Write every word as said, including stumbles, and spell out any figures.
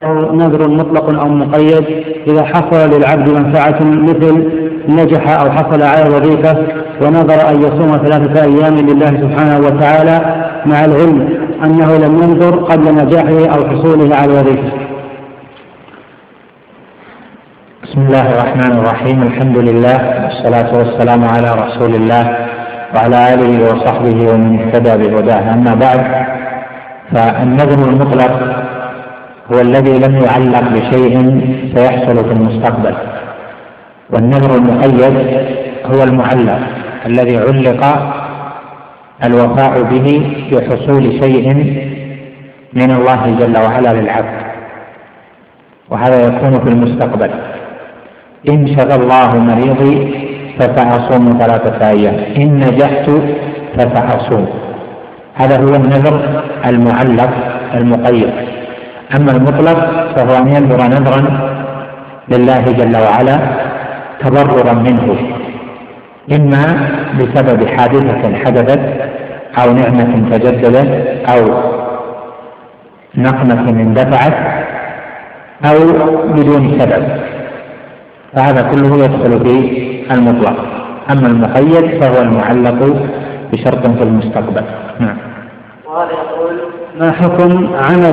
أو نذر مطلق أو مقيد إذا حصل للعبد منفعة مثل نجح أو حصل على وظيفة ونذر أن يصوم ثلاثة أيام لله سبحانه وتعالى مع العلم أنه لم ينذر قبل نجاحه أو حصوله على الوظيفة. بسم الله الرحمن الرحيم. الحمد لله والصلاة والسلام على رسول الله وعلى آله وصحبه ومن اهتدى بهداه. أما بعد، فالنذر المطلق هو الذي لم يعلق بشيء سيحصل في المستقبل، والنذر المقيد هو المعلق الذي علق الوفاء به بحصول شيء من الله جل وعلا للعبد، وهذا يكون في المستقبل. إن شفى الله مريضي فسأصوم ثلاثة أيام، إن نجحت فسأصوم. هذا هو النذر المعلق المقيد. أما المطلق فهو أن ينذر نذرا لله جل وعلا تضررا منه، إما بسبب حادثة حدثت أو نعمة تجددت أو نقمة اندفعت أو بدون سبب، فهذا كله يدخل في المطلق. أما المقيد فهو المعلق بشرط في المستقبل. نعم. وهذا يقول: ما حكم عمل